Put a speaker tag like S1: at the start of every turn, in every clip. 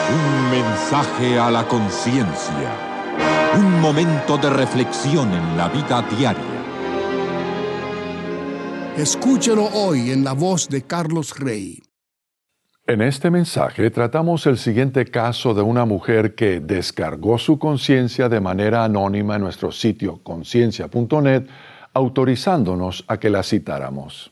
S1: Un mensaje a la conciencia. Un momento de reflexión en la vida diaria.
S2: Escúchelo hoy en la voz de Carlos Rey.
S3: En este mensaje tratamos el siguiente caso de una mujer que descargó su conciencia de manera anónima en nuestro sitio conciencia.net, autorizándonos a que la citáramos.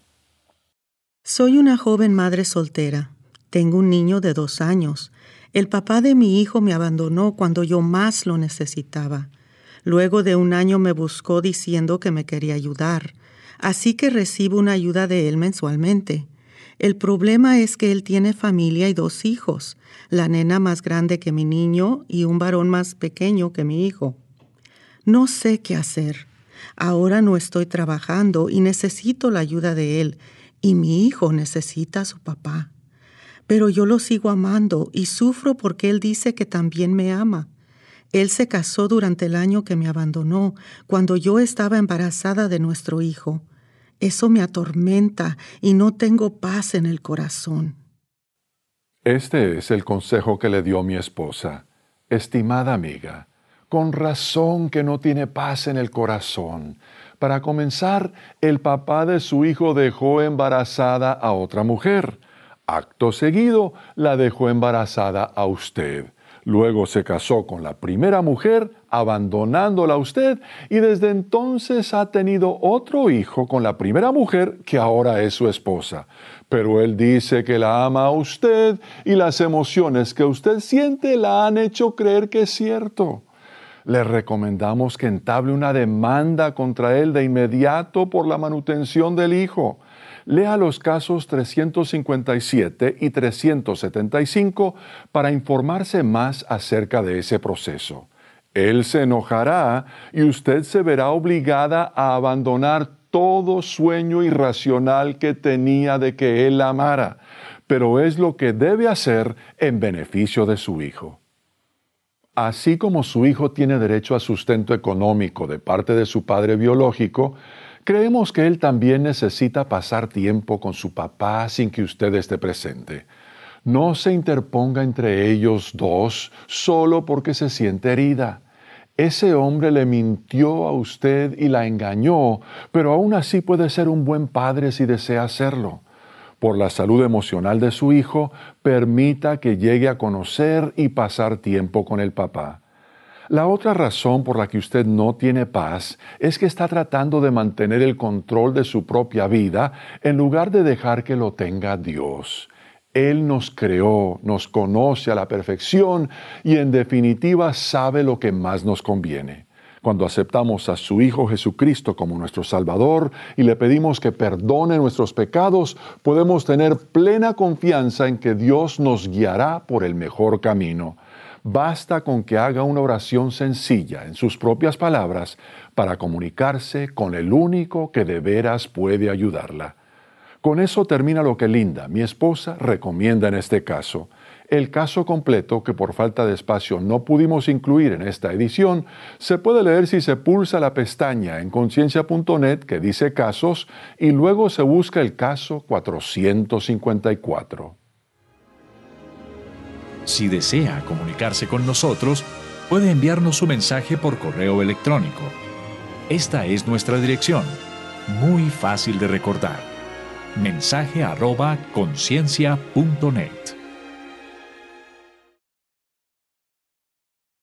S4: Soy una joven madre soltera. Tengo un niño de 2 años. El papá de mi hijo me abandonó cuando yo más lo necesitaba. Luego de 1 año me buscó diciendo que me quería ayudar, así que recibo una ayuda de él mensualmente. El problema es que él tiene familia y 2 hijos, la nena más grande que mi niño y un varón más pequeño que mi hijo. No sé qué hacer. Ahora no estoy trabajando y necesito la ayuda de él, y mi hijo necesita a su papá. Pero yo lo sigo amando y sufro porque él dice que también me ama. Él se casó durante el año que me abandonó, cuando yo estaba embarazada de nuestro hijo. Eso me atormenta y no tengo paz en el corazón.
S3: Este es el consejo que le dio mi esposa. Estimada amiga, con razón que no tiene paz en el corazón. Para comenzar, el papá de su hijo dejó embarazada a otra mujer. Acto seguido, la dejó embarazada a usted. Luego se casó con la primera mujer, abandonándola a usted, y desde entonces ha tenido otro hijo con la primera mujer, que ahora es su esposa. Pero él dice que la ama a usted, y las emociones que usted siente la han hecho creer que es cierto. Le recomendamos que entable una demanda contra él de inmediato por la manutención del hijo. Lea los casos 357 y 375 para informarse más acerca de ese proceso. Él se enojará y usted se verá obligada a abandonar todo sueño irracional que tenía de que él la amara, pero es lo que debe hacer en beneficio de su hijo. Así como su hijo tiene derecho a sustento económico de parte de su padre biológico, creemos que él también necesita pasar tiempo con su papá sin que usted esté presente. No se interponga entre ellos dos solo porque se siente herida. Ese hombre le mintió a usted y la engañó, pero aún así puede ser un buen padre si desea hacerlo. Por la salud emocional de su hijo, permita que llegue a conocer y pasar tiempo con el papá. La otra razón por la que usted no tiene paz es que está tratando de mantener el control de su propia vida en lugar de dejar que lo tenga Dios. Él nos creó, nos conoce a la perfección y en definitiva sabe lo que más nos conviene. Cuando aceptamos a su Hijo Jesucristo como nuestro Salvador y le pedimos que perdone nuestros pecados, podemos tener plena confianza en que Dios nos guiará por el mejor camino. Basta con que haga una oración sencilla en sus propias palabras para comunicarse con el único que de veras puede ayudarla. Con eso termina lo que Linda, mi esposa, recomienda en este caso. El caso completo, que por falta de espacio no pudimos incluir en esta edición, se puede leer si se pulsa la pestaña en conciencia.net que dice casos y luego se busca el caso 454.
S5: Si desea comunicarse con nosotros, puede enviarnos su mensaje por correo electrónico. Esta es nuestra dirección, muy fácil de recordar: mensaje@conciencia.net.